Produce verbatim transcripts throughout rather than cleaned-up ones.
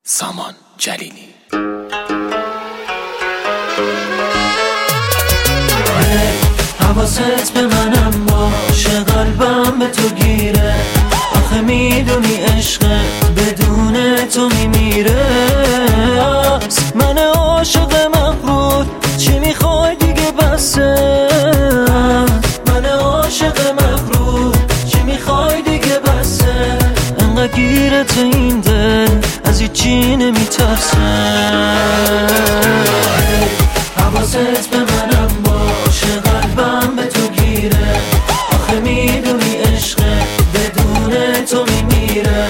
سامان جلیلی. حواست به منم باشه، قلبم به تو گیره، آخه میدونی عشقت بدون تو میمیره. من عاشق مغرور، چی میخوای دیگه بسه؟ من عاشق مغرور، چی میخوای دیگه بسه؟ انقدر گیرت این دل از هیچی نمیترسه. حواست به منم باشه، قلبم به تو گیره، آخه میدونی عشقت بدون تو میمیره.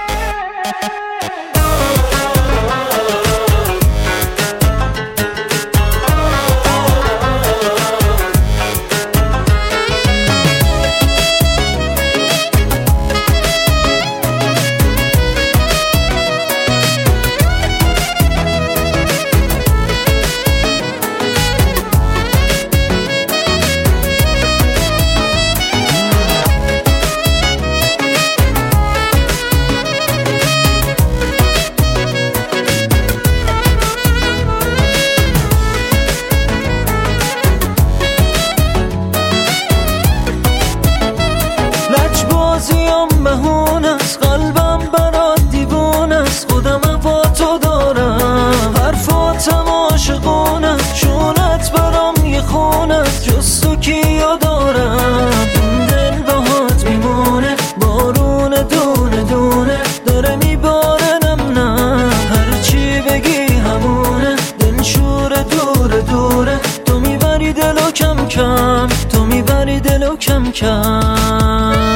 مهون است قلبم برات دیوون است، خودم با تو دارم حرفاتم عاشقون است، چونت برام یه خون است، جز تو کیو دارم؟ این دل باهات میمونه، بارون دونه دونه داره میباره، نم نم هرچی بگی همونه، دلشور دوره دوره، تو میبری دلو کم کم، تو میبری دلو کم کم.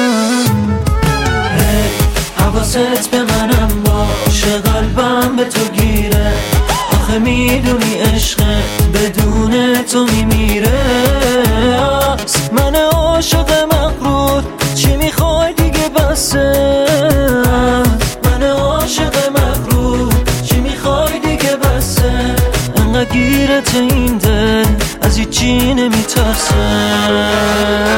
حواست به منم باشه، قلبم به تو گیره، آخه میدونی عشقت بدون تو میمیره. من عاشق مغرور، چی میخوای دیگه بسه؟ من عاشق مغرور، چی میخوای دیگه بسه؟ انقدر گیرت این دل از هیچی نمیترسه.